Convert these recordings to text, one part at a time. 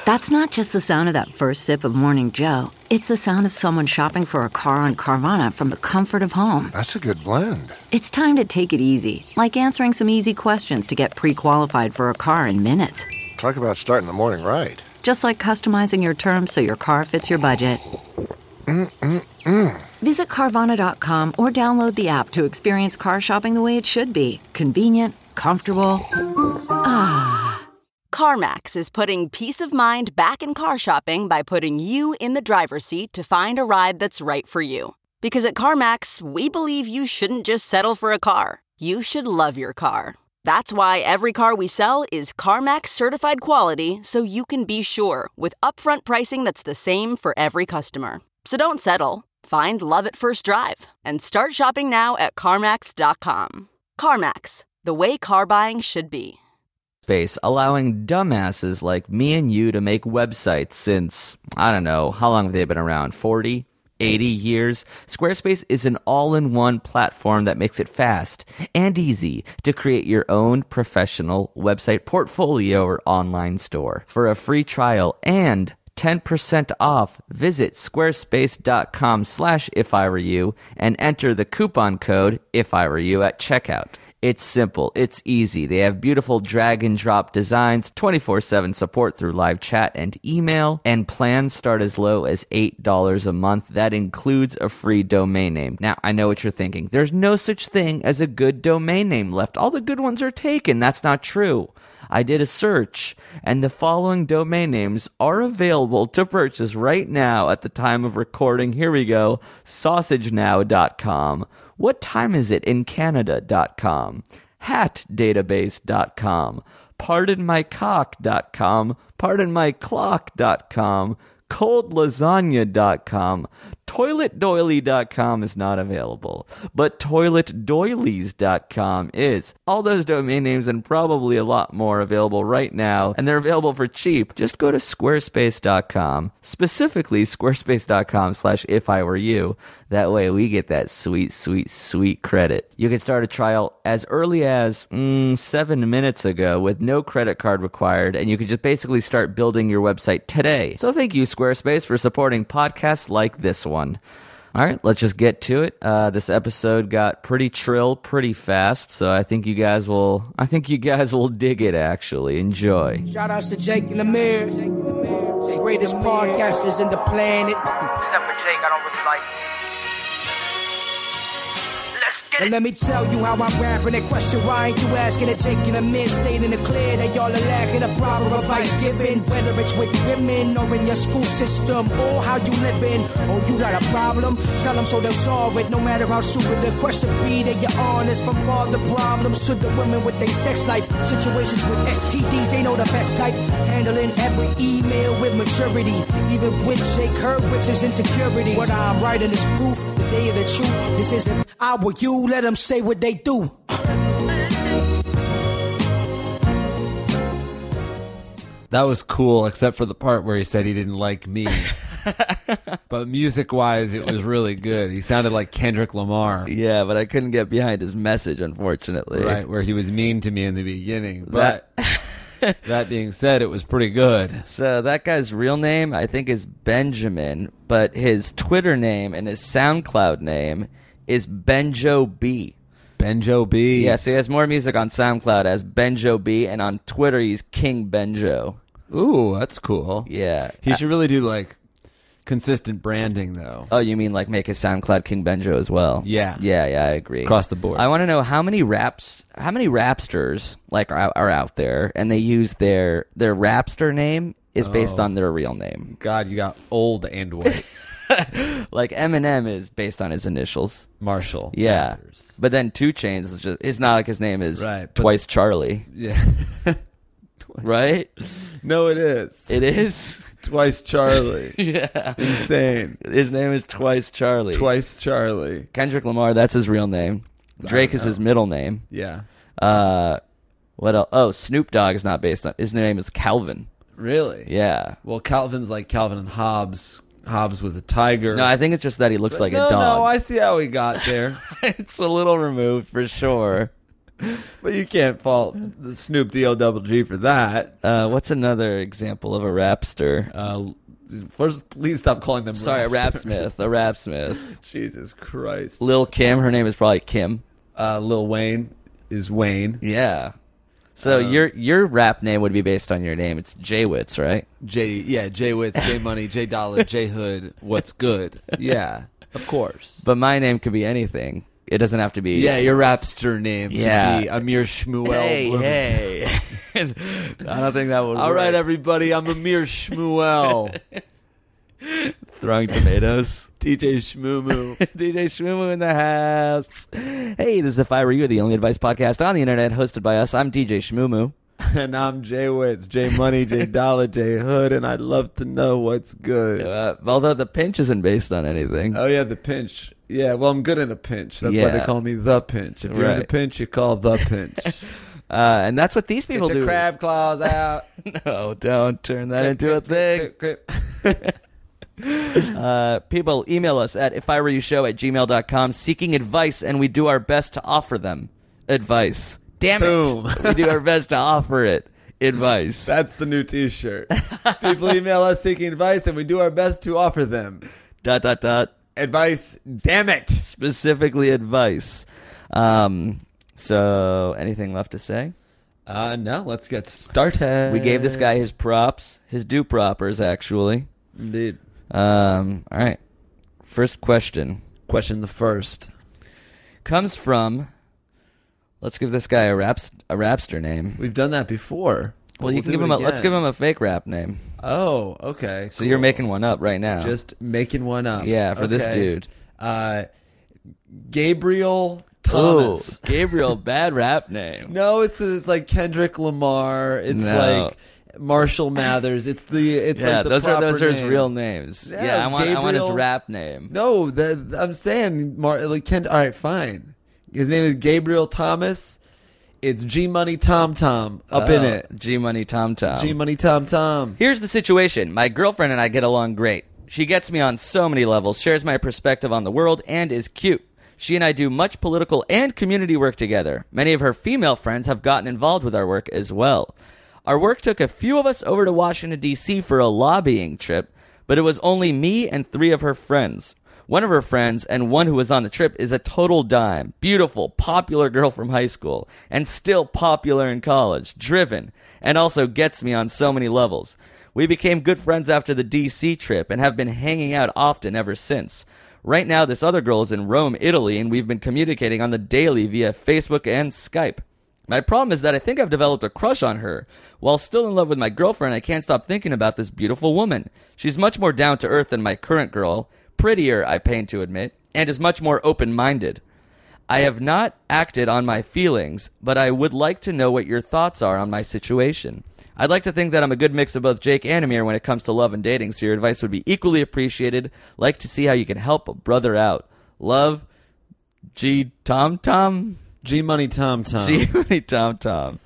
That's not just the sound of that first sip of Morning Joe. It's the sound of someone shopping for a car on Carvana from the comfort of home. That's a good blend. It's time to take it easy, like answering some easy questions to get pre-qualified for a car in minutes. Talk about starting the morning right. Just like customizing your terms so your car fits your budget. Visit Carvana.com or download the app to experience car shopping the way it should be. Convenient, comfortable. CarMax is putting peace of mind back in car shopping by putting you in the driver's seat to find a ride that's right for you. Because at CarMax, we believe you shouldn't just settle for a car. You should love your car. That's why every car we sell is CarMax certified quality, so you can be sure with upfront pricing that's the same for every customer. So don't settle. Find love at first drive and start shopping now at CarMax.com. CarMax, the way car buying should be. Space, allowing dumbasses like me and you to make websites since, I don't know, how long have they been around? 40? 80 years? Squarespace is an all-in-one platform that makes it fast and easy to create your own professional website, portfolio, or online store. For a free trial and 10% off, visit squarespace.com/ifiwereyou and enter the coupon code IFIWEREYOU at checkout. It's simple. It's easy. They have beautiful drag-and-drop designs, 24/7 support through live chat and email, and plans start as low as $8 a month. That includes a free domain name. Now, I know what you're thinking. There's no such thing as a good domain name left. All the good ones are taken. That's not true. I did a search, and the following domain names are available to purchase right now at the time of recording. Here we go. SausageNow.com. What time is it in Canada.com, hatdatabase.com, pardonmycock.com, pardonmyclock.com, coldlasagna.com, toiletdoily.com is not available, but toiletdoilies.com is. All those domain names and probably a lot more available right now, and they're available for cheap. Just go to squarespace.com, specifically squarespace.com/ifiwereyou. That way we get that sweet, sweet, sweet credit. You can start a trial as early as 7 minutes ago with no credit card required, and you can just basically start building your website today. So thank you, Squarespace, for supporting podcasts like this one. All right, let's just get to it. This episode got pretty trill pretty fast, so I think you guys will dig it, actually. Enjoy. Shout outs to Jake and Amir, the greatest podcasters in the planet. Except for Jake, I don't really like him. But let me tell you how I'm rapping. That question, why ain't you asking? That Jake and Amir stating it clear that y'all are lacking a proper advice giving, whether it's with women or in your school system or how you living. Oh, you got a problem? Tell them so they'll solve it. No matter how stupid the question be, that you're honest. From all the problems to the women with their sex life, situations with STDs, they know the best type. Handling every email with maturity, even with Jake Hurwitz's insecurity. What I'm writing is proof, the day of the truth. This isn't I were you, let them say what they do. That was cool, except for the part where he said he didn't like me. But music-wise, it was really good. He sounded like Kendrick Lamar. Yeah, but I couldn't get behind his message, unfortunately. Right, where he was mean to me in the beginning. But that being said, it was pretty good. So that guy's real name, I think, is Benjamin, but his Twitter name and his SoundCloud name is Benjo B. Benjo B. Yeah, so he has more music on SoundCloud as Benjo B, and on Twitter he's King Benjo. Ooh, that's cool. Yeah. He should really do, like, consistent branding, though. Oh, you mean, like, make his SoundCloud King Benjo as well? Yeah. Yeah, I agree. Across the board. I want to know how many rapsters, like, are out there, and they use their rapster name is based on their real name. God, you got old and white. Like Eminem is based on his initials, Marshall. Yeah, Mathers. but then 2 Chainz is just, it's not like his name is right, Twice Charlie. Yeah, right? No, it is. It is Twice Charlie. Yeah, insane. His name is Twice Charlie. Twice Charlie. Kendrick Lamar, that's his real name. Drake is his middle name. Yeah. What else? Oh, Snoop Dogg is not based on. His name is Calvin. Really? Yeah. Well, Calvin's like Calvin and Hobbes. Hobbes was a tiger. No, I think it's just that he looks like a dog. No, I see how he got there. It's a little removed for sure. But you can't fault the Snoop D-O-double-G for that. What's another example of a rapster? First, please stop calling them Sorry, a rapsmith. A rapsmith. Jesus Christ. Lil Kim, her name is probably Kim. Lil Wayne is Wayne. Yeah. So your rap name would be based on your name. It's J-Witz, right? J-Witz, J-Money, J-Dollar, J-Hood, what's good. Yeah, of course. But my name could be anything. It doesn't have to be. Yeah, your rapster name Yeah. could be Amir Shmuel. Hey. I don't think that would All work. right, everybody, I'm Amir Shmuel. Throwing tomatoes. DJ Shmumu. DJ Shmumu in the house. Hey, this is If I Were You, the only advice podcast on the internet, hosted by us. I'm DJ Shmumu. And I'm J-Witz, J-Money, J-Dollar, J-Hood, and I'd love to know what's good. Although the pinch isn't based on anything. Oh, yeah, the pinch. Yeah, well, I'm good in a pinch. That's why Yeah. they call me the pinch. If you're in a Right. pinch, you call the pinch. And that's what these people Get your do. crab claws out. No, don't turn that into a thing. People email us at ifiwereyoushow@gmail.com seeking advice, and we do our best to offer them advice. Damn it. Boom. We do our best to offer it. Advice. That's the new T-shirt. People email us seeking advice, and we do our best to offer them advice. Damn it! Specifically advice. So, anything left to say? No, let's get started. We gave this guy his props, his do-proppers, actually. Indeed. All right. First question Question the first. comes from. Let's give this guy a rapster name. We've done that before. Well, you can give him let's give him a fake rap name. Oh, okay. So you're making one up right now. Just making one up. Yeah, for this Okay. dude. Gabriel Thomas. Ooh, Gabriel, bad rap name. No, it's like Kendrick Lamar. It's No. like Marshall Mathers. It's Yeah, like the those are proper his name. real names. Yeah, Yeah, I want his Gabriel- rap name. No, I'm saying all right, fine. His name is Gabriel Thomas. It's G Money Tom Tom up in it. G Money Tom Tom. G Money Tom Tom. Here's the situation. My girlfriend and I get along great. She gets me on so many levels, shares my perspective on the world, and is cute. She and I do much political and community work together. Many of her female friends have gotten involved with our work as well. Our work took a few of us over to Washington, D.C. for a lobbying trip, but it was only me and 3 of her friends. One of her friends and one who was on the trip is a total dime. Beautiful, popular girl from high school, and still popular in college, driven, and also gets me on so many levels. We became good friends after the D.C. trip and have been hanging out often ever since. Right now, this other girl is in Rome, Italy, and we've been communicating on the daily via Facebook and Skype. My problem is that I think I've developed a crush on her. While still in love with my girlfriend, I can't stop thinking about this beautiful woman. She's much more down to earth than my current girl, prettier, I pain to admit, and is much more open-minded. I have not acted on my feelings, but I would like to know what your thoughts are on my situation. I'd like to think that I'm a good mix of both Jake and Amir when it comes to love and dating, so your advice would be equally appreciated. Like to see how you can help a brother out. Love, G Tom Tom? G Money Tom Tom. G Money Tom Tom.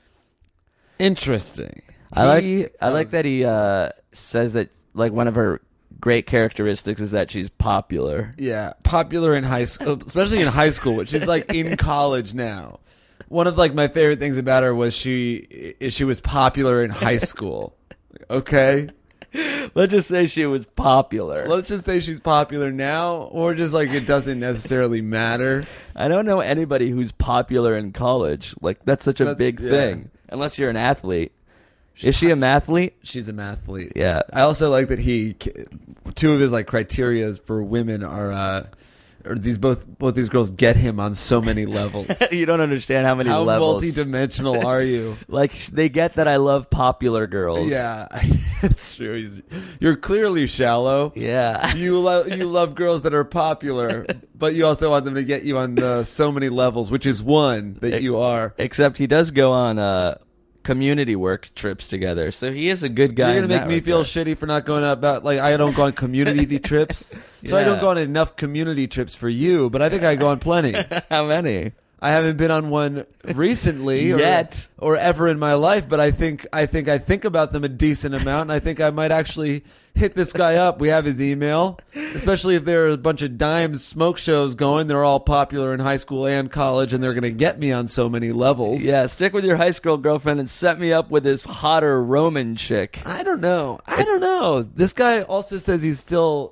Interesting. I like that he says that like one of her great characteristics is that she's popular. Yeah, popular in high school, especially in high school, which is like in college now. One of like my favorite things about her was she was popular in high school. Okay, Let's just say she was popular. let's just say she's popular now, or just like it doesn't necessarily matter. I don't know anybody who's popular in college. Like that's such a big yeah. thing. Unless you're an athlete. Is she a mathlete? She's a mathlete. Yeah. I also like that two of his like criterias for women are these both these girls get him on so many levels. You don't understand how many How levels. multidimensional are you? Like they get that I love popular girls. Yeah, it's true. You're clearly shallow. Yeah. You love girls that are popular, but you also want them to get you on so many levels, which is one that you are. Except he does go on community work trips together, so he is a good guy. You're gonna in make that me feel regard. shitty for not going out about like I don't go on community trips, so I don't Yeah. go on enough community trips for you, but I think I go on plenty. How many? I haven't been on one recently Yet. or ever in my life, but I think about them a decent amount, and I think I might actually hit this guy up. We have his email, especially if there are a bunch of dime smoke shows going. They're all popular in high school and college, and they're going to get me on so many levels. Yeah, stick with your high school girlfriend and set me up with this hotter Roman chick. I don't know. This guy also says he's still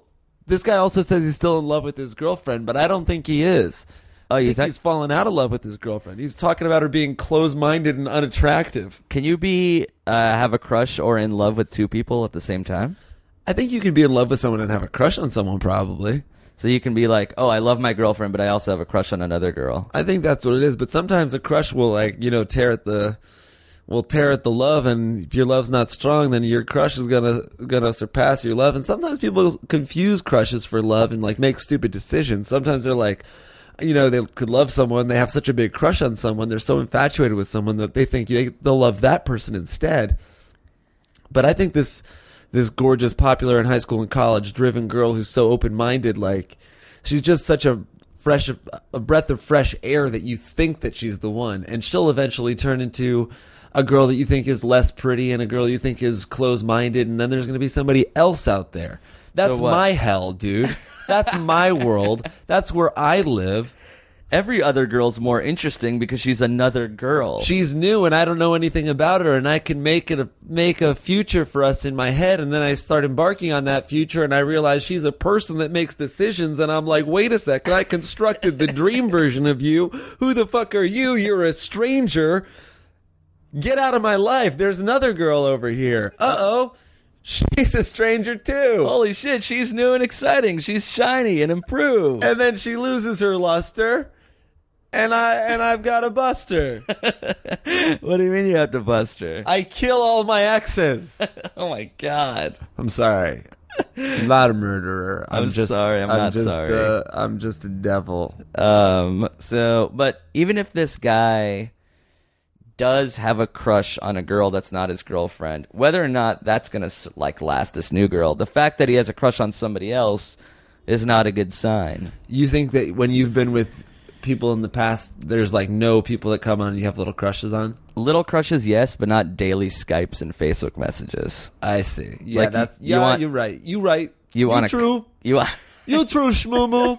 in love with his girlfriend, but I don't think he is. Oh, you I think he's fallen out of love with his girlfriend. He's talking about her being close-minded and unattractive. Can you be have a crush or in love with two people at the same time? I think you can be in love with someone and have a crush on someone, probably. So you can be like, oh, I love my girlfriend, but I also have a crush on another girl. I think that's what it is. But sometimes a crush will, tear at the love, and if your love's not strong, then your crush is gonna surpass your love. And sometimes people confuse crushes for love and like make stupid decisions. Sometimes they're like, they could love someone, they have such a big crush on someone, they're so infatuated with someone that they think they'll love that person instead. But I think this gorgeous, popular in high school and college, driven girl who's so open-minded, like, she's just such a breath of fresh air that you think that she's the one, and she'll eventually turn into a girl that you think is less pretty and a girl you think is close-minded, and then there's going to be somebody else out there. That's my hell, dude. That's my world. That's where I live. Every other girl's more interesting because she's another girl. She's new, and I don't know anything about her, and I can make a future for us in my head, and then I start embarking on that future, and I realize she's a person that makes decisions, and I'm like, wait a second, I constructed the dream version of you. Who the fuck are you? You're a stranger. Get out of my life. There's another girl over here. Uh-oh. She's a stranger too. Holy shit, she's new and exciting. She's shiny and improved. And then she loses her luster, and I've got to bust her. What do you mean you have to bust her? I kill all my exes. Oh my god. I'm sorry. I'm not a murderer. I'm sorry. I'm not sorry. I'm just a devil. But even if this guy does have a crush on a girl that's not his girlfriend, whether or not that's gonna last this new girl, the fact that he has a crush on somebody else is not a good sign. You think that when you've been with people in the past, there's no people that come on and you have little crushes on? Little crushes, yes, but not daily Skypes and Facebook messages. I see. Yeah, you're right. You right. You true. You true, shmoo.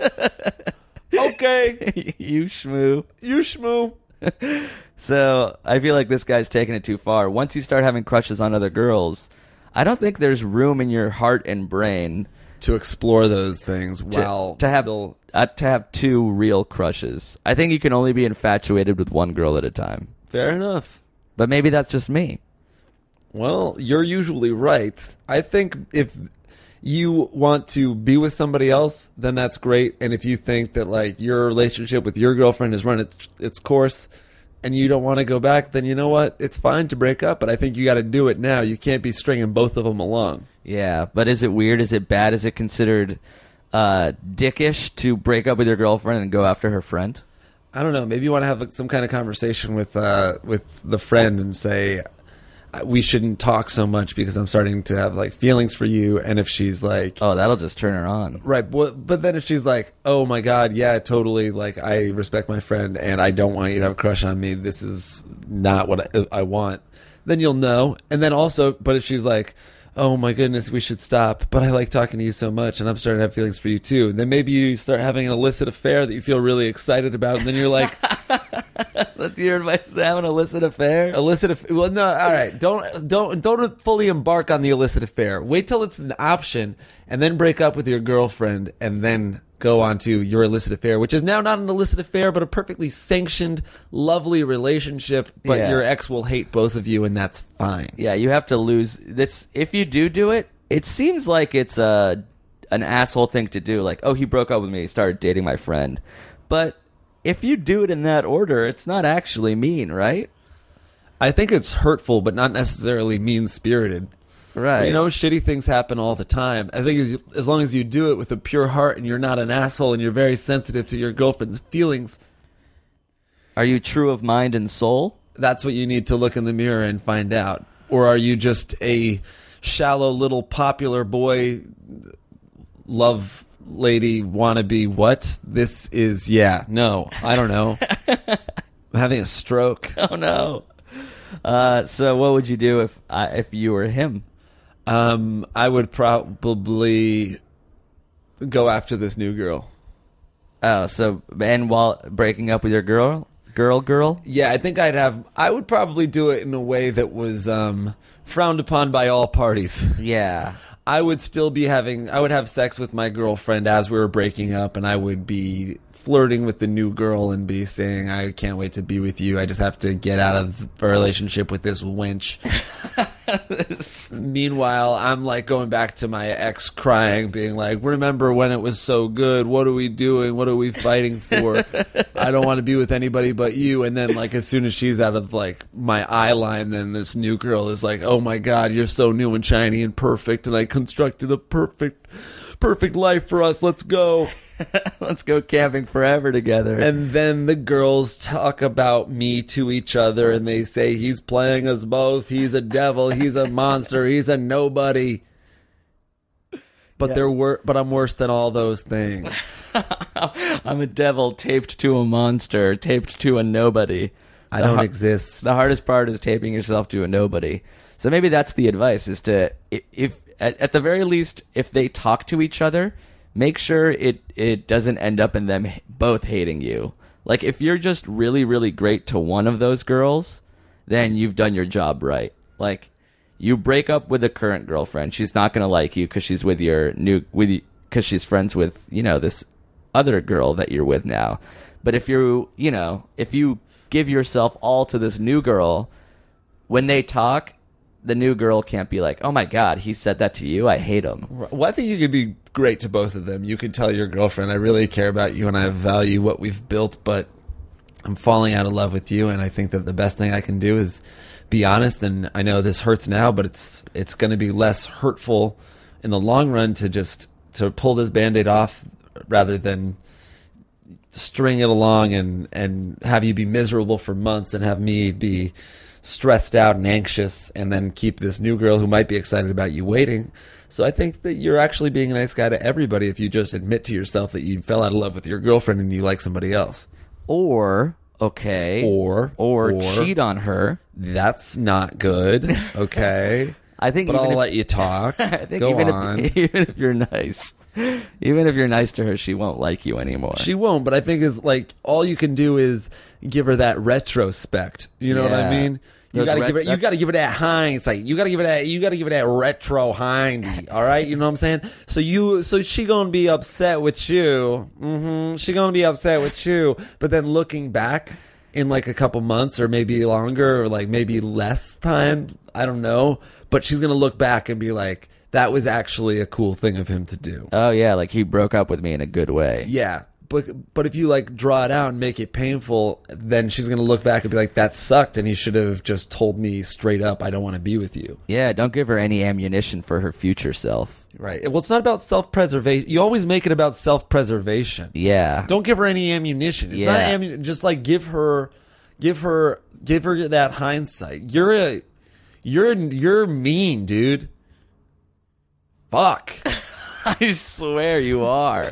Okay. You shmoo. You shmoo. So I feel like this guy's taking it too far. Once you start having crushes on other girls, I don't think there's room in your heart and brain to explore those things to have two real crushes. I think you can only be infatuated with one girl at a time. Fair enough. But maybe that's just me. Well, you're usually right. I think if you want to be with somebody else, then that's great. And if you think that your relationship with your girlfriend has run its course and you don't want to go back, then you know what? It's fine to break up, but I think you got to do it now. You can't be stringing both of them along. Yeah, but is it weird? Is it bad? Is it considered dickish to break up with your girlfriend and go after her friend? I don't know. Maybe you want to have some kind of conversation with the friend and say, we shouldn't talk so much because I'm starting to have feelings for you. And if she's like, oh, that'll just turn her on. Right. But then if she's like, oh my God, yeah, totally. I respect my friend and I don't want you to have a crush on me. This is not what I want. Then you'll know. And then also, but if she's like, oh my goodness, we should stop, but I like talking to you so much and I'm starting to have feelings for you too. And then maybe you start having an illicit affair that you feel really excited about. And then you're like, that's your advice to have an illicit affair? Well, no, all right. Don't fully embark on the illicit affair. Wait till it's an option and then break up with your girlfriend and then go on to your illicit affair, which is now not an illicit affair, but a perfectly sanctioned, lovely relationship. But your ex will hate both of you, and that's fine. Yeah, you have to lose. If you do it, it seems like it's an asshole thing to do. Like, oh, he broke up with me, he started dating my friend. But if you do it in that order, it's not actually mean, right? I think it's hurtful, but not necessarily mean-spirited. Right. Shitty things happen all the time. I think as long as you do it with a pure heart and you're not an asshole and you're very sensitive to your girlfriend's feelings. Are you true of mind and soul? That's what you need to look in the mirror and find out. Or are you just a shallow little popular boy love lady wannabe. What? This is, no, I don't know. I'm having a stroke. Oh no. So what would you do if you were him? I would probably go after this new girl. Oh, so and while breaking up with your girl? Yeah, I think I would probably do it in a way that was frowned upon by all parties. Yeah. I would have sex with my girlfriend as we were breaking up, and I would be flirting with the new girl and be saying, I can't wait to be with you. I just have to get out of a relationship with this wench. Meanwhile, I'm like going back to my ex crying, being like, remember when it was so good? What are we doing? What are we fighting for? I don't want to be with anybody but you. And then like as soon as she's out of like my eye line, then this new girl is like, oh my God, you're so new and shiny and perfect. And I constructed a perfect life for us. Let's go. Let's go camping forever together. And then the girls talk about me to each other, and they say, he's playing us both. He's a devil. He's a monster. He's a nobody. But but I'm worse than all those things. I'm a devil taped to a monster, taped to a nobody. I don't exist. The hardest part is taping yourself to a nobody. So maybe that's the advice, is to, if at the very least, if they talk to each other, make sure it doesn't end up in them both hating you. Like, if you're just really, really great to one of those girls, then you've done your job right. Like, you break up with a current girlfriend. She's not going to like you because she's because she's friends with, this other girl that you're with now. But if you give yourself all to this new girl, when they talk, the new girl can't be like, oh my God, he said that to you? I hate him. Well, I think you could be great to both of them. You could tell your girlfriend, I really care about you and I value what we've built, but I'm falling out of love with you. And I think that the best thing I can do is be honest. And I know this hurts now, but it's going to be less hurtful in the long run to pull this Band-Aid off rather than string it along and have you be miserable for months and have me be stressed out and anxious, and then keep this new girl who might be excited about you waiting. So I think that you're actually being a nice guy to everybody if you just admit to yourself that you fell out of love with your girlfriend and you like somebody else. Or cheat on her. That's not good. Okay. I think, but I'll let you talk. I think Go on. Even if you're nice to her, she won't like you anymore. She won't, but I think is like all you can do is give her that retrospect. You know what I mean? You gotta give it that hindsight. You gotta give it that retro hindy. All right, you know what I'm saying? So she gonna be upset with you. She gonna be upset with you. But then looking back in like a couple months or maybe longer or like maybe less time, I don't know. But she's gonna look back and be like, that was actually a cool thing of him to do. Oh yeah, like he broke up with me in a good way. Yeah. But if you like draw it out and make it painful, then she's going to look back and be like, that sucked and he should have just told me straight up, I don't want to be with you. Yeah, don't give her any ammunition for her future self. Right. Well, it's not about self-preservation. You always make it about self-preservation. Yeah. Don't give her any ammunition. It's not ammunition. Just like give her that hindsight. You're mean, dude. Fuck. I swear you are.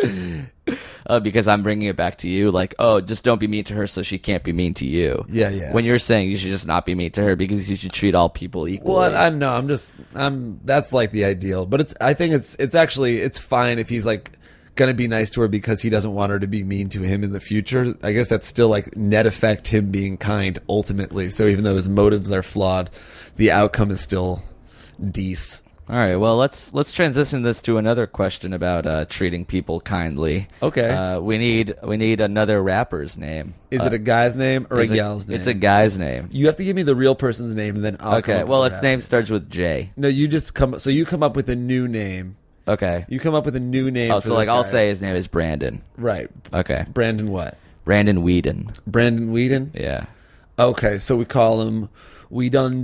Because I'm bringing it back to you, like, oh, just don't be mean to her so she can't be mean to you. Yeah. When you're saying you should just not be mean to her because you should treat all people equally. Well, I know. That's like the ideal. But I think it's fine if he's like going to be nice to her because he doesn't want her to be mean to him in the future. I guess that's still like net effect him being kind ultimately. So even though his motives are flawed, the outcome is still decent. All right, well, let's transition this to another question about treating people kindly. Okay. We need another rapper's name. Is it a guy's name or a gal's name? It's a guy's name. You have to give me the real person's name, and then I'll come up with its name starts with J. No, you come up with a new name. Okay. You come up with a new name. Oh, so like I'll say his name is Brandon. Right. Okay. Brandon what? Brandon Whedon. Brandon Whedon? Yeah. Okay, so we call him we done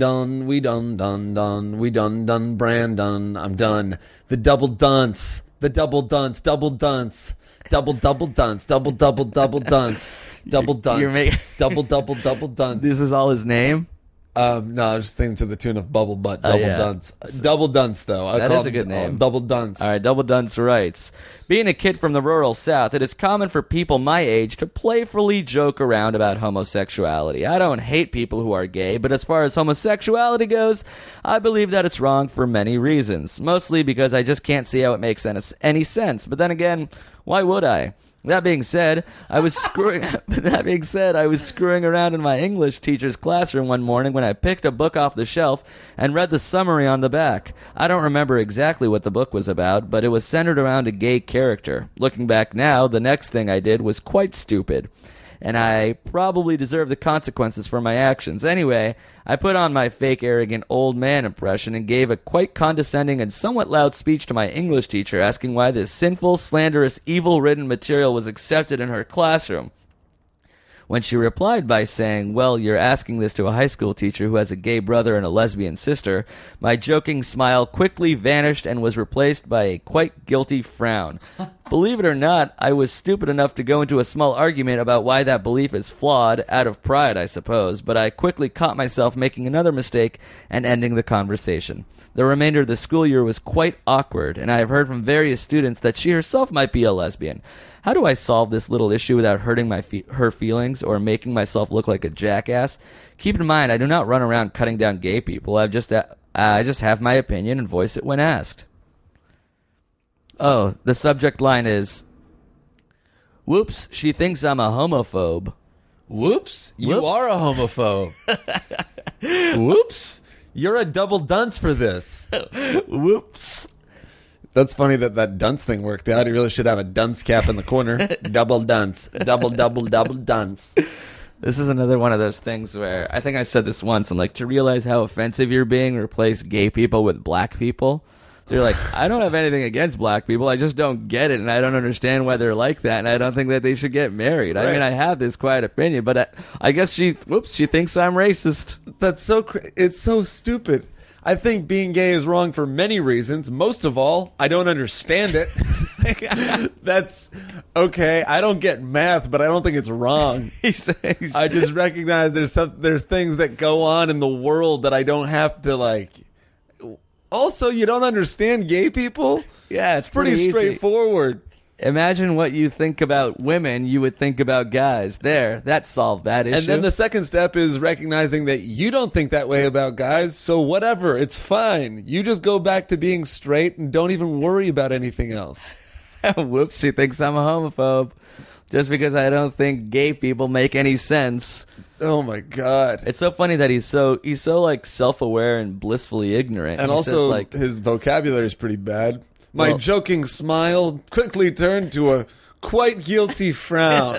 Brandon. I'm done. The double dunce. Double dunce. Double dunce. Double dunce. You're Double dunce. This is all his name? No, I was just thinking to the tune of Bubble Butt, Double yeah. Dunce. Double Dunce, though. I That call is a good name. Double Dunce. All right, Double Dunce writes, being a kid from the rural South, it is common for people my age to playfully joke around about homosexuality. I don't hate people who are gay, but as far as homosexuality goes, I believe that it's wrong for many reasons. Mostly because I just can't see how it makes any sense. But then again, why would I? That being said, I was screwing around in my English teacher's classroom one morning when I picked a book off the shelf and read the summary on the back. I don't remember exactly what the book was about, but it was centered around a gay character. Looking back now, the next thing I did was quite stupid, and I probably deserve the consequences for my actions. Anyway, I put on my fake arrogant old man impression and gave a quite condescending and somewhat loud speech to my English teacher asking why this sinful, slanderous, evil-ridden material was accepted in her classroom. When she replied by saying, well, you're asking this to a high school teacher who has a gay brother and a lesbian sister, my joking smile quickly vanished and was replaced by a quite guilty frown. Believe it or not, I was stupid enough to go into a small argument about why that belief is flawed, out of pride, I suppose, but I quickly caught myself making another mistake and ending the conversation. The remainder of the school year was quite awkward, and I have heard from various students that she herself might be a lesbian. How do I solve this little issue without hurting her feelings or making myself look like a jackass? Keep in mind, I do not run around cutting down gay people. I just have my opinion and voice it when asked. Oh, the subject line is, whoops, she thinks I'm a homophobe. Whoops, you Whoops. are a homophobe. Whoops, you're a double dunce for this. Whoops. That's funny that dunce thing worked out. He really should have a dunce cap in the corner. Double dunce. Double dunce. This is another one of those things where, I think I said this once, I'm like, to realize how offensive you're being, replace gay people with black people. So you're like, I don't have anything against black people, I just don't get it, and I don't understand why they're like that, and I don't think that they should get married. I Right. mean, I have this quiet opinion, but I guess she thinks I'm racist. That's so it's so stupid. I think being gay is wrong for many reasons. Most of all, I don't understand it. That's okay. I don't get math, but I don't think it's wrong. I just recognize there's things that go on in the world that I don't have to like. Also, you don't understand gay people? Yeah, it's Pretty easy. straightforward. Imagine what you think about women, you would think about guys. There, that solved that issue. And then the second step is recognizing that you don't think that way about guys, so whatever, it's fine. You just go back to being straight and don't even worry about anything else. Whoops, she thinks I'm a homophobe. Just because I don't think gay people make any sense. Oh my God. It's so funny that he's so like self-aware and blissfully ignorant. And He also, says, like, his vocabulary is pretty bad. My Well- joking smile quickly turned to a quite guilty frown.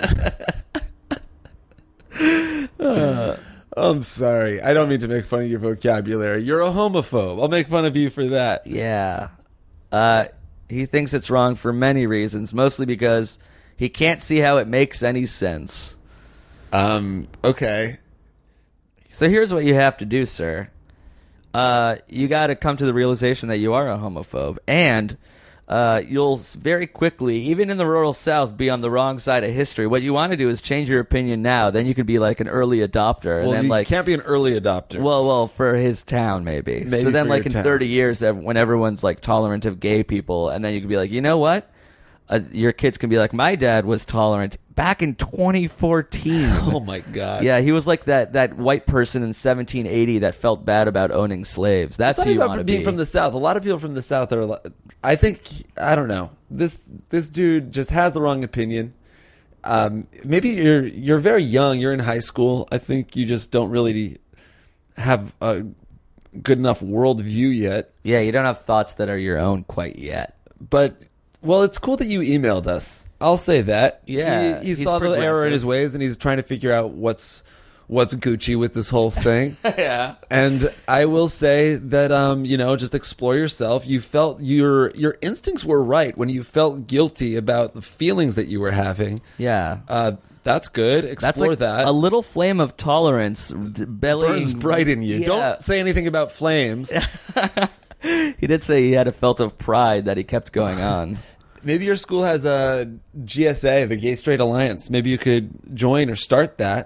I'm sorry. I don't mean to make fun of your vocabulary. You're a homophobe. I'll make fun of you for that. yeah. He thinks it's wrong for many reasons, mostly because he can't see how it makes any sense. Okay. So here's what you have to do, sir. You got to come to the realization that you are a homophobe, and you'll very quickly, even in the rural South, be on the wrong side of history. What you want to do is change your opinion now. Then you could be like an early adopter, and Well, then you like can't be an early adopter. well, for his town maybe. Maybe So then, for like your in town. 30 years, when everyone's like tolerant of gay people, and then you could be like, you know what? Your kids can be like, my dad was tolerant back in 2014. Oh my God. Yeah, he was like that white person in 1780 that felt bad about owning slaves. That's It's who not you even want to being be. from the South. A lot of people from the South are. I think I don't know. This dude just has the wrong opinion. Maybe you're very young. You're in high school. I think you just don't really have a good enough worldview yet. Yeah, you don't have thoughts that are your own quite yet. But well, it's cool that you emailed us. I'll say that. Yeah, he he's saw the error in progressive. his ways, and he's trying to figure out what's Gucci with this whole thing. Yeah. And I will say that just explore yourself. You felt your instincts were right when you felt guilty about the feelings that you were having. Yeah. That's good. That's Explore like that. a little flame of tolerance bellying. Burns bright in you. Yeah. Don't say anything about flames. He did say he had a felt of pride that he kept going on. Maybe your school has a GSA, the Gay Straight Alliance. Maybe you could join or start that.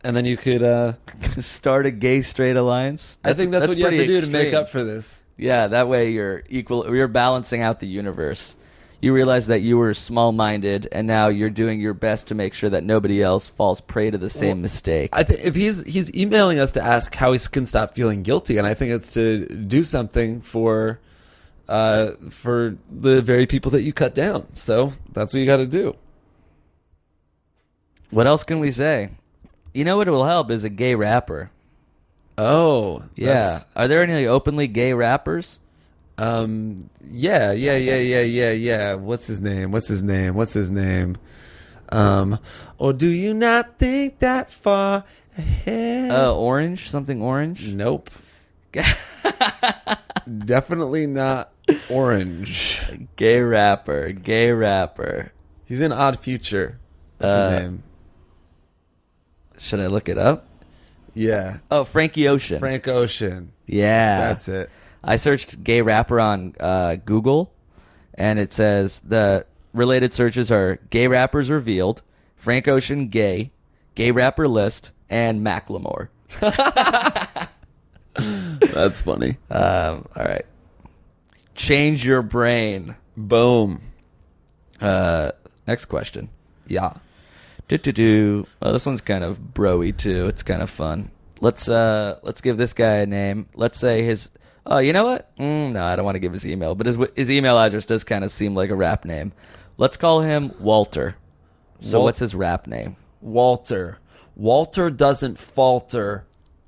and then you could Start a gay-straight alliance. I think that's what you have to pretty do to make extreme. up for this. Yeah, that way you're equal. You're balancing out the universe. You realize that you were small-minded, and now you're doing your best to make sure that nobody else falls prey to the same mistake. I think if he's emailing us to ask how he can stop feeling guilty, and I think it's to do something for the very people that you cut down. So that's what you got to do. What else can we say? You know what will help is a gay rapper. Oh, Yeah. Are there any openly gay rappers? Yeah. What's his name? Or do you not think that far ahead? Orange? Something orange? Nope. Definitely not Orange. Gay rapper. He's in Odd Future. What's his name? Should I look it up? Yeah. Oh, Frankie Ocean. Frank Ocean. Yeah. That's it. I searched gay rapper on Google, and it says the related searches are gay rappers revealed, Frank Ocean gay rapper list, and Macklemore. That's funny. All right. Change your brain. Boom. Next question. Yeah. Oh, this one's kind of bro-y too. It's kind of fun. Let's give this guy a name. Let's say his. Oh, you know what? No, I don't want to give his email, but his email address does kind of seem like a rap name. Let's call him Walter. So what's his rap name? Walter. Walter doesn't falter.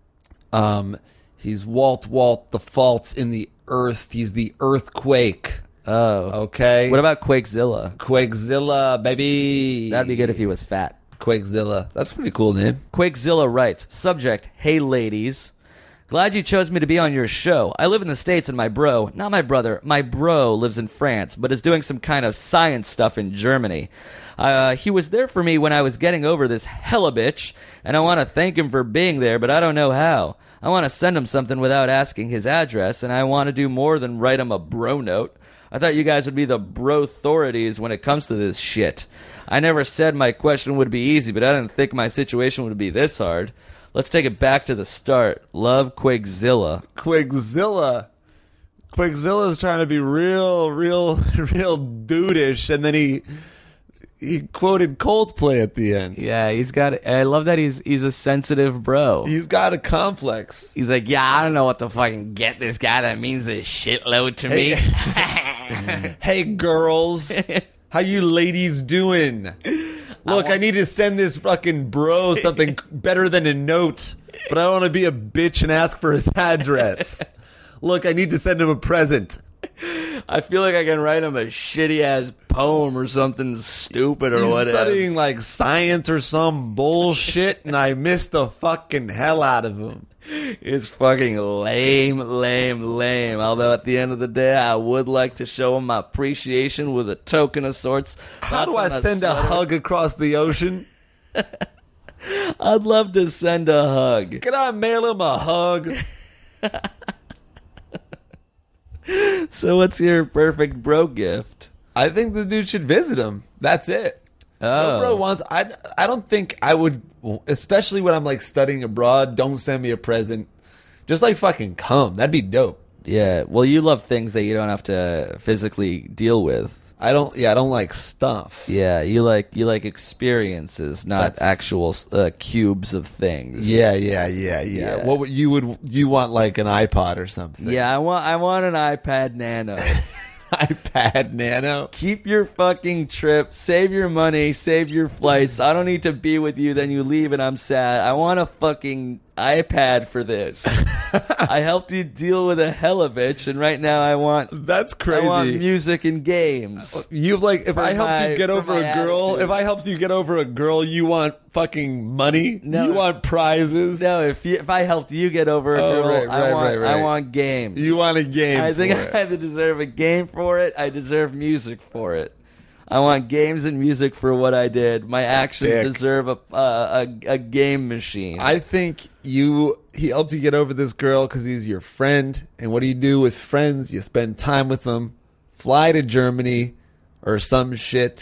He's Walt the faults in the earth. He's the earthquake. Oh. Okay. What about Quakezilla? Quakezilla, baby. That'd be good if he was fat. Quakezilla. That's a pretty cool name. Quakezilla writes, subject, hey ladies. Glad you chose me to be on your show. I live in the States and my bro, not my brother, my bro lives in France, but is doing some kind of science stuff in Germany. He was there for me when I was getting over this hella bitch, and I want to thank him for being there, but I don't know how. I want to send him something without asking his address, and I want to do more than write him a bro note. I thought you guys would be the bro-authorities when it comes to this shit. I never said my question would be easy, but I didn't think my situation would be this hard. Let's take it back to the start. Love, Quakezilla. Quakezilla. Quakezilla's trying to be real dudeish, and then he quoted Coldplay at the end. Yeah, he's got. I love that he's a sensitive bro. He's got a complex. He's like, yeah, I don't know what to fucking get this guy. That means a shitload to me. Hey, girls. How you ladies doing? Look, I need to send this fucking bro something better than a note, but I don't want to be a bitch and ask for his address. Look, I need to send him a present. I feel like I can write him a shitty-ass poem or something stupid or He's whatever. studying like science or some bullshit, and I missed the fucking hell out of him. It's fucking lame. Although at the end of the day, I would like to show him my appreciation with a token of sorts. How do I send a hug across the ocean? I'd love to send a hug. Can I mail him a hug? So what's your perfect bro gift? I think the dude should visit him. That's it. Oh. No bro wants. I don't think I would, especially when I'm like studying abroad. Don't send me a present. Just like fucking come. That'd be dope. Yeah. Well, you love things that you don't have to physically deal with. I don't like stuff. Yeah, you like experiences, not That's- actual cubes of things. Yeah. What would you want like an iPod or something? Yeah, I want an iPad Nano. iPad Nano. Keep your fucking trip, save your money, save your flights. I don't need to be with you, then you leave and I'm sad. I want a fucking iPad for this. I helped you deal with a hella bitch, and right now I want That's crazy. I want music and games. You like if I helped you get over my a girl, attitude. if I helped you get over a girl, you want fucking money? No. You want prizes? No, if I helped you get over a Oh, girl, right. I want games. You want a game? I think for I it. either deserve a game for it. I deserve music for it. I want games and music for what I did. My actions Dick. deserve a game machine. I think he helped you get over this girl because he's your friend. And what do you do with friends? You spend time with them, fly to Germany or some shit,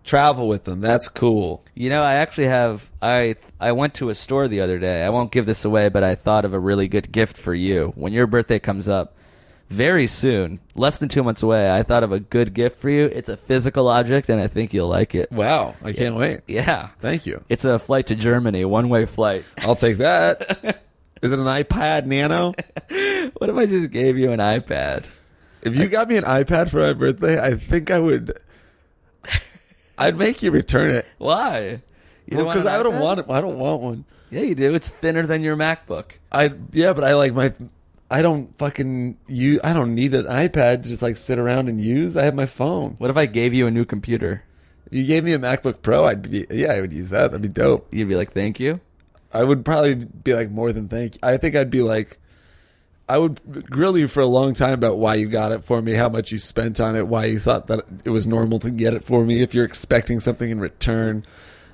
travel with them. That's cool. You know, I actually have. I went to a store the other day. I won't give this away, but I thought of a really good gift for you when your birthday comes up very soon, less than 2 months away. I thought of a good gift for you. It's a physical object, and I think you'll like it. Wow, I can't wait. Yeah, Thank you. it's a flight to Germany, one-way flight. I'll take that. Is it an iPad Nano? What if I just gave you an iPad? If you got me an iPad for my birthday, I think I would. I'd make you return it. Why? You Well, don't want because an I don't iPad? want it. I don't want one. Yeah, you do. It's thinner than your MacBook. But I like my. I don't fucking use. I don't need an iPad to just like sit around and use. I have my phone. What if I gave you a new computer? If you gave me a MacBook Pro, I would use that. That'd be dope. You'd be like, thank you? I would probably be like more than thank you. I think I'd be like, I would grill you for a long time about why you got it for me, how much you spent on it, why you thought that it was normal to get it for me, if you're expecting something in return.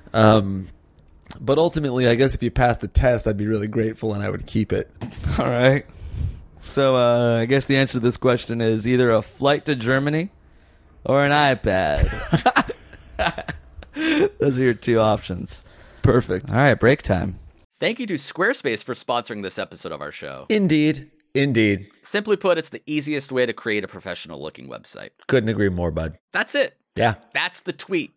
But ultimately, I guess if you passed the test, I'd be really grateful and I would keep it. All right. So I guess the answer to this question is either a flight to Germany or an iPad. Those are your two options. Perfect. All right, break time. Thank you to Squarespace for sponsoring this episode of our show. Indeed. Simply put, it's the easiest way to create a professional-looking website. Couldn't agree more, bud. That's it. Yeah. That's the tweet.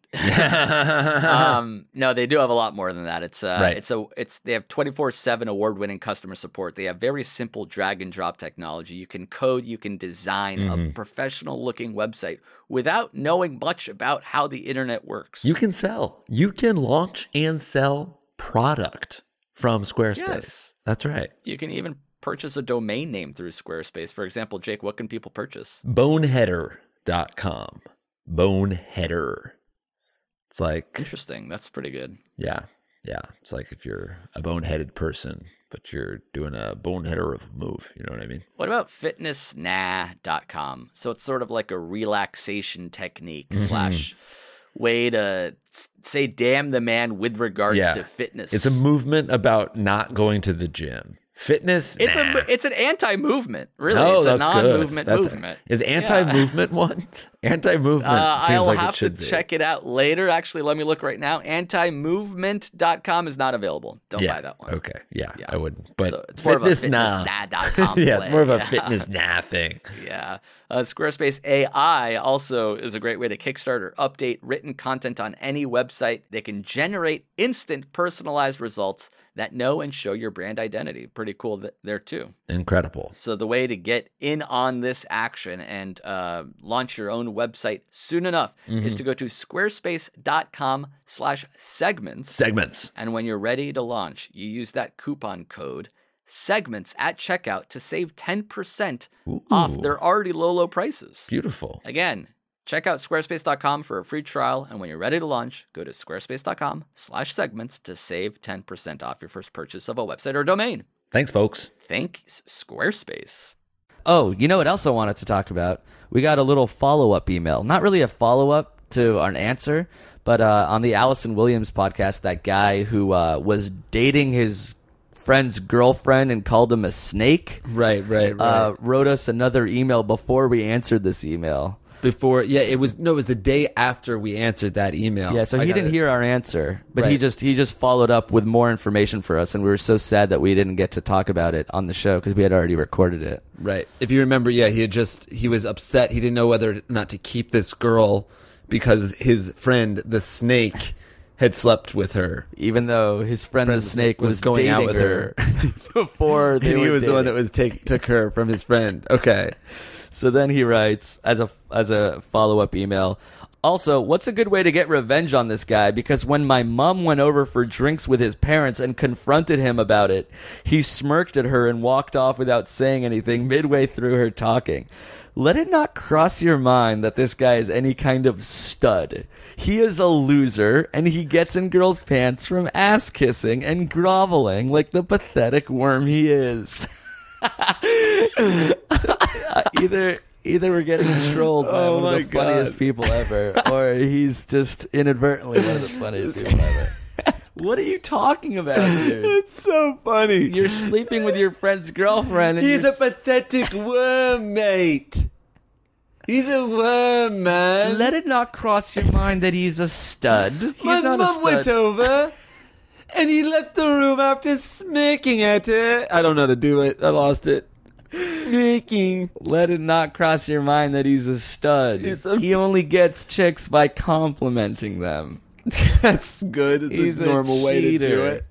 No, they do have a lot more than that. Right. They have 24/7 award-winning customer support. They have very simple drag and drop technology. You can code, you can design a professional-looking website without knowing much about how the internet works. You can sell. You can launch and sell product from Squarespace. Yes. That's right. You can even purchase a domain name through Squarespace. For example, Jake, what can people purchase? Boneheader.com. Boneheader. It's like, Interesting. That's pretty good. yeah. It's like if you're a boneheaded person, but you're doing a boneheader of a move. You know what I mean? What about fitnessnah.com? So it's sort of like a relaxation technique slash way to say damn the man with regards to fitness. It's a movement about not going to the gym. Fitness. It's an anti-movement, really. Oh, it's a that's non-movement good. movement. Is anti-movement one? Anti-movement seems I'll like have it should to be. check it out later. Actually, let me look right now. Antimovement.com is not available. Don't buy that one. Okay. Yeah, I wouldn't. But So it's more of a fitness fitnessnah.com yeah, play. it's more of a fitness thing. Yeah. Squarespace AI also is a great way to kickstart or update written content on any website. They can generate instant personalized results that know and show your brand identity. Pretty cool there too. Incredible. So the way to get in on this action and launch your own website soon enough is to go to squarespace.com/segments. Segments. And when you're ready to launch, you use that coupon code segments at checkout to save 10% off their already low prices. Beautiful. Again, check out squarespace.com for a free trial. And when you're ready to launch, go to squarespace.com/segments to save 10% off your first purchase of a website or domain. Thanks, folks. Thanks, Squarespace. Oh, you know what else I wanted to talk about? We got a little follow-up email. Not really a follow-up to an answer, but on the Allison Williams podcast, that guy who was dating his friend's girlfriend and called him a snake. Right. Wrote us another email before we answered this email. It was the day after we answered that email. Yeah, so he didn't hear our answer, but he Right. just followed up with more information for us, and we were so sad that we didn't get to talk about it on the show because we had already recorded it. Right. If you remember, he was upset. He didn't know whether or not to keep this girl because his friend, the snake, had slept with her. Even though his friend the snake was going out dating with her before they and he were was the one that dating. was took her from his friend. Okay. So then he writes as a follow-up email, also, what's a good way to get revenge on this guy? Because when my mom went over for drinks with his parents and confronted him about it, he smirked at her and walked off without saying anything midway through her talking. Let it not cross your mind that this guy is any kind of stud. He is a loser, and he gets in girls' pants from ass-kissing and groveling like the pathetic worm he is. Either we're getting trolled by one of the funniest people ever, or he's just inadvertently one of the funniest people ever. What are you talking about, dude? It's so funny. You're sleeping with your friend's girlfriend. And He's a pathetic worm, mate. He's a worm, man. Let it not cross your mind that he's a stud. He's My not a mum stud. went over, and he left the room after smirking at her. I don't know how to do it. I lost it. Smirking. Let it not cross your mind that he's a stud. He's He only gets chicks by complimenting them. That's good. It's He's a normal way to do cheater. it.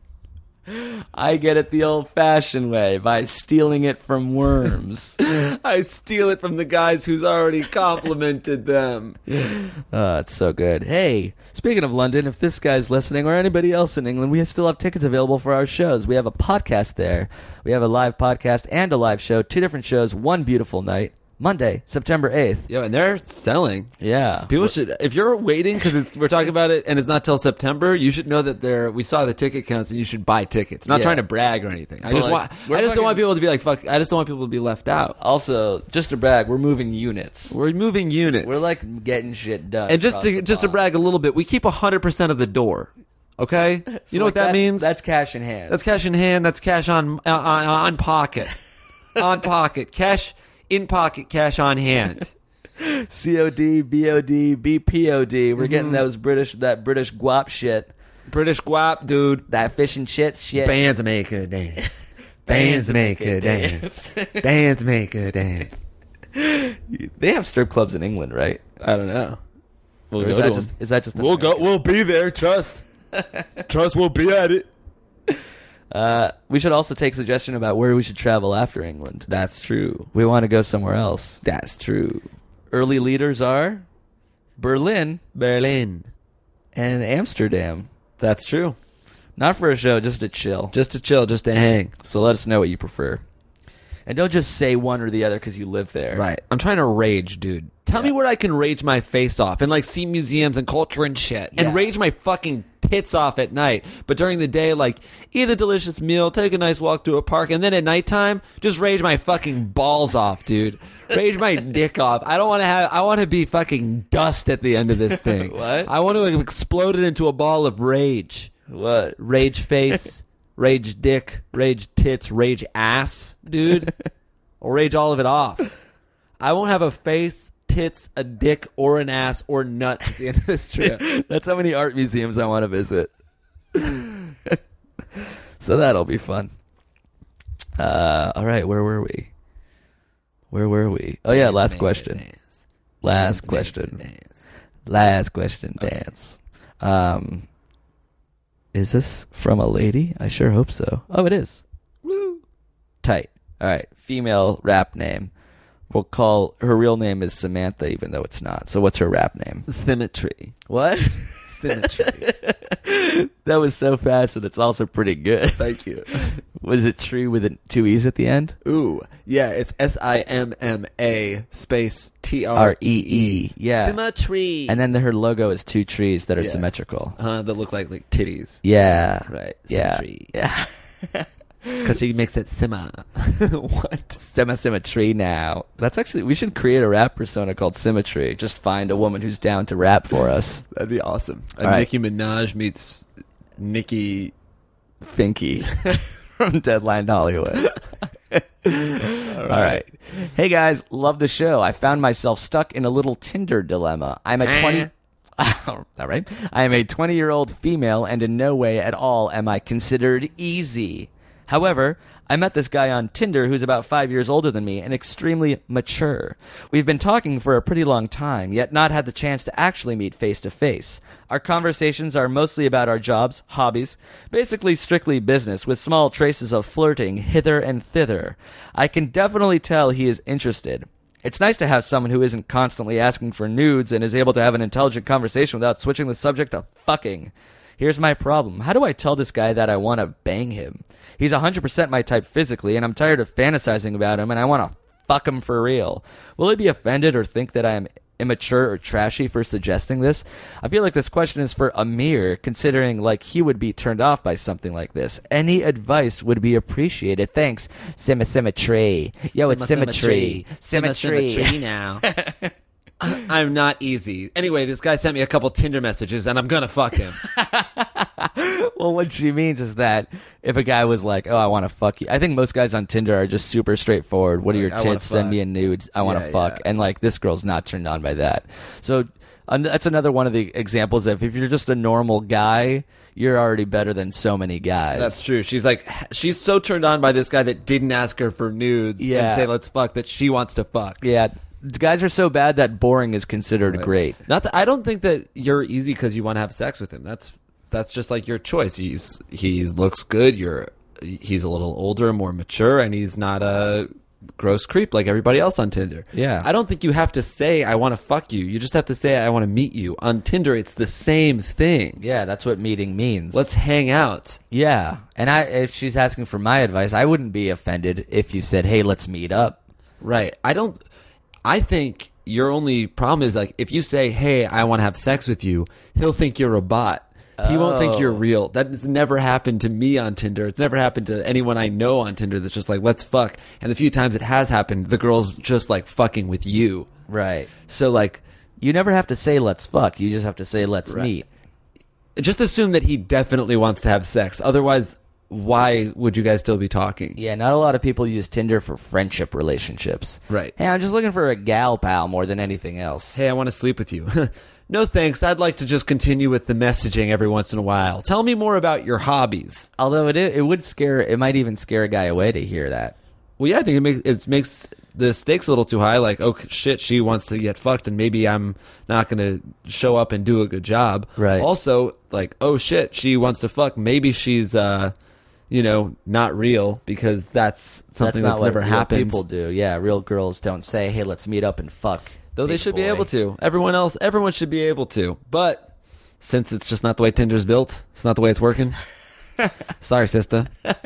I get it the old-fashioned way, by stealing it from worms. I steal it from the guys who's already complimented them. Oh, it's so good. Hey, speaking of London, if this guy's listening or anybody else in England, we still have tickets available for our shows. We have a podcast there. We have a live podcast and a live show. 2 different shows, one beautiful night. Monday, September 8th. Yo, and they're selling. Yeah. People should, if you're waiting because we're talking about it and it's not till September, you should know that we saw the ticket counts and you should buy tickets. Not Yeah. trying to brag or anything. I But, just like, we're don't want fucking- people to be like, fuck, I just don't want people to be left out. Also, just to brag, we're moving units. We're moving units. We're like getting shit done. and just across to the just to pond. brag a little bit, we keep 100% of the door. Okay? So, You know like, what that means? That's cash in hand. That's cash in hand. That's cash on pocket. On pocket. Cash in pocket, cash on hand. COD, BOD, BPOD. We're getting that British guap shit. British guap, dude. That fish and chips shit. Bands make a dance. Bands make a dance. Bands make a dance. They have strip clubs in England, right? I don't know. We'll Or is go that to just them. is that just We'll go. American? We'll be there. Trust. Trust. We'll be at it. We should also take suggestion about where we should travel after England. That's true. We want to go somewhere else. That's true. Early leaders are Berlin Berlin. and Amsterdam. That's true. Not for a show, just to chill. Just to chill, just to hang. So let us know what you prefer. And don't just say one or the other because you live there. Right. I'm trying to rage, dude. Tell me where I can rage my face off and like see museums and culture and shit Yeah. and rage my fucking tits off at night. But during the day, like eat a delicious meal, take a nice walk through a park, and then at nighttime, just rage my fucking balls off, dude. Rage my dick off. I want to be fucking dust at the end of this thing. What? I want to explode it into a ball of rage. What? Rage face, rage dick, rage tits, rage ass, dude. I'll rage all of it off. I won't have a face, tits, a dick, or an ass, or nuts at the end of this trip. That's how many art museums I want to visit. So that'll be fun. All right, where were we? Oh yeah, last question. Last question. Dance. Is this from a lady? I sure hope so. Oh, it is. Woo. Tight. All right, female rap name. We'll call her real name is Samantha, even though it's not. So what's her rap name? Symmetry. What? Symmetry. That was so fast, and it's also pretty good. Thank you. Was it tree with 2 E's at the end? Ooh. Yeah, it's SIMMA space TREE. REE. Yeah. Symmetry. And then her logo is 2 trees that are Yeah. symmetrical. that look like titties. Yeah. Right. Yeah. Symmetry. Yeah. Because she makes it simmer. What? Symmetry now. That's actually, we should create a rap persona called Symmetry. Just find a woman who's down to rap for us. That'd be awesome. All right. Nicki Minaj meets Nicki Finky from Deadline Hollywood. All right. Hey guys, love the show. I found myself stuck in a little Tinder dilemma. I'm a 20 All right. I am a 20-year-old female and in no way at all am I considered easy. However, I met this guy on Tinder who's about 5 years older than me and extremely mature. We've been talking for a pretty long time, yet not had the chance to actually meet face to face. Our conversations are mostly about our jobs, hobbies, basically strictly business, with small traces of flirting hither and thither. I can definitely tell he is interested. It's nice to have someone who isn't constantly asking for nudes and is able to have an intelligent conversation without switching the subject to fucking. Here's my problem. How do I tell this guy that I want to bang him? He's 100% my type physically, and I'm tired of fantasizing about him, and I want to fuck him for real. Will he be offended or think that I am immature or trashy for suggesting this? I feel like this question is for Amir, considering like he would be turned off by something like this. Any advice would be appreciated. Thanks. Symmetry. Yo, it's Symmetry. Symmetry now. I'm not easy. Anyway, this guy sent me a couple Tinder messages, and I'm gonna fuck him. Well, what she means is that if a guy was like, "Oh, I want to fuck you," I think most guys on Tinder are just super straightforward. What are your Like, I wanna tits? Send fuck. me a nude. I want to Yeah, fuck. yeah. And like this girl's not turned on by that. So that's another one of the examples of if you're just a normal guy, you're already better than so many guys. That's true. She's like, she's so turned on by this guy that didn't ask her for nudes Yeah. and say let's fuck that she wants to fuck. Yeah, guys are so bad that boring is considered Right. great. Not that I don't think that you're easy because you want to have sex with him. That's just like your choice. He looks good. He's a little older, more mature, and he's not a gross creep like everybody else on Tinder. Yeah. I don't think you have to say I want to fuck you. You just have to say I want to meet you. On Tinder, it's the same thing. Yeah, that's what meeting means. Let's hang out. Yeah, and if she's asking for my advice, I wouldn't be offended if you said, "Hey, let's meet up." Right. I think your only problem is like if you say, "Hey, I want to have sex with you," he'll think you're a bot. He won't think you're real. That has never happened to me on Tinder. It's never happened to anyone I know on Tinder that's just like, let's fuck. And the few times it has happened, the girl's just like fucking with you. Right. So like, You never have to say "let's fuck." You just have to say "let's Right. meet." just assume that he definitely wants to have sex. Otherwise, why would you guys still be talking? Yeah, not a lot of people use Tinder for friendship relationships. Right. Hey, I'm just looking for a gal pal more than anything else. Hey, I want to sleep with you. No thanks. I'd like to just continue with the messaging every once in a while. Tell me more about your hobbies. Although it would scare, it might even scare a guy away to hear that. Well, yeah, I think it makes the stakes a little too high. Like, oh shit, she wants to get fucked, and maybe I'm not going to show up and do a good job. Right. Also, like, oh shit, she wants to fuck. Maybe she's, not real because that's something not that's what never real happened. People do. Yeah, real girls don't say, "Hey, let's meet up and fuck." Though they big should be boy. able to. Everyone should be able to. But since it's just not the way Tinder's built, it's not the way it's working. Sorry, sister.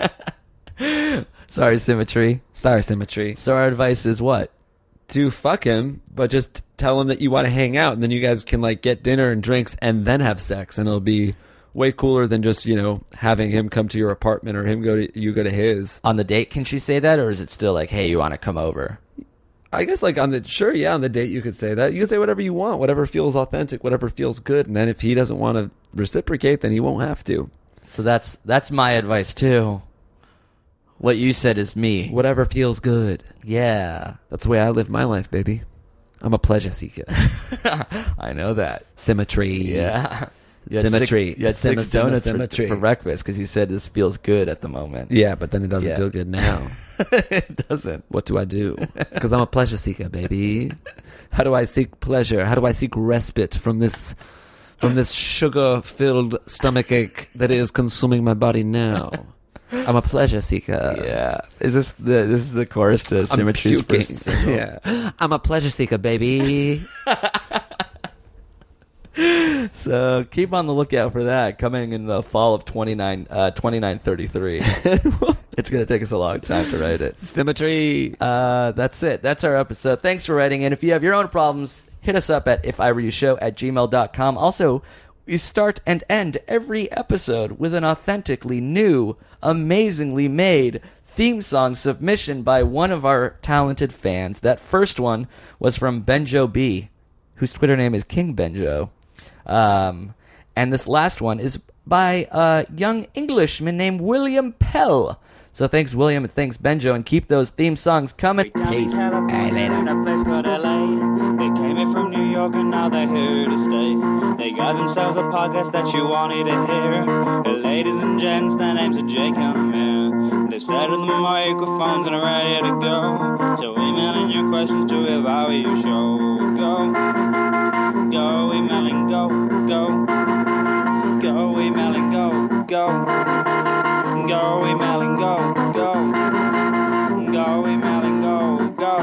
Sorry, symmetry. Sorry, symmetry. So our advice is what? To fuck him, but just tell him that you want to hang out, and then you guys can like get dinner and drinks and then have sex, and it'll be way cooler than just having him come to your apartment or you go to his. On the date, can she say that, or is it still like, "Hey, you want to come over"? I guess like on the date you could say that. You can say whatever you want, whatever feels authentic, whatever feels good, and then if he doesn't want to reciprocate, then he won't have to. So that's my advice too. What you said is me. Whatever feels good. Yeah, That's the way I live my life, baby. I'm a pleasure seeker. I know that. Symmetry. Yeah. Symmetry. You had six donuts Symmetry. for breakfast because you said this feels good at the moment. Yeah, but then it doesn't Yeah. feel good now. It doesn't. What do I do? Because I'm a pleasure seeker, baby. How do I seek pleasure? How do I seek respite from this sugar-filled stomachache that is consuming my body now? I'm a pleasure seeker. Yeah. Is this the chorus to I'm Symmetry's puking. first single? Yeah. I'm a pleasure seeker, baby. So keep on the lookout for that coming in the fall of 2933. It's going to take us a long time to write it. Symmetry. That's it. That's our episode. Thanks for writing in. If you have your own problems, hit us up at iferyoushow@gmail.com. Also, we start and end every episode with an authentically new, amazingly made theme song submission by one of our talented fans. That first one was from Benjo B, whose Twitter name is King Benjo. And this last one is by a young Englishman named William Pell. So thanks, William, and thanks, Benjo, and keep those theme songs coming. Peace. Hey, later. In a place called LA. They came in from New York and now they're here to stay. They got themselves a podcast that you wanted to hear. Ladies and gents, their names are Jake and Amir. They've set up the microphones and are ready to go. So email in your questions to If I Were You Show. Go, email and go. Go, email and go. Go, email and go. Go, email and go.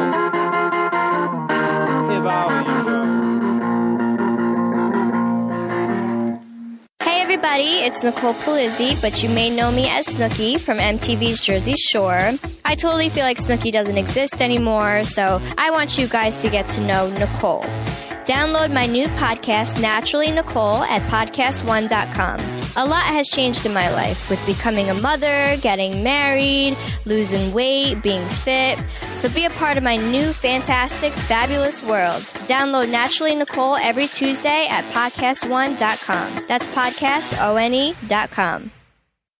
If I Were You Show. Hey everybody, it's Nicole Palizzi, but you may know me as Snooki from MTV's Jersey Shore. I totally feel like Snooki doesn't exist anymore, so I want you guys to get to know Nicole. Download my new podcast, Naturally Nicole, at podcastone.com. A lot has changed in my life with becoming a mother, getting married, losing weight, being fit. So be a part of my new, fantastic, fabulous world. Download Naturally Nicole every Tuesday at podcastone.com. That's podcastone.com.